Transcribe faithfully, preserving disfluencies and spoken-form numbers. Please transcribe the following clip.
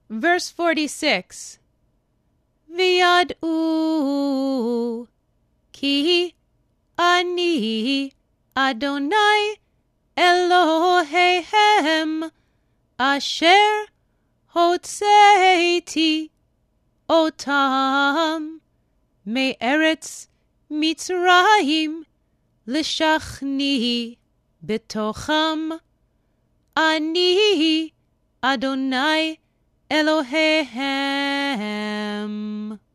Verse forty-six. V'yad'u ki ani Adonai Eloheihem asher hotzeiti otam me'eretz Mitzrayim l'shachni betocham ani Adonai Eloheihem.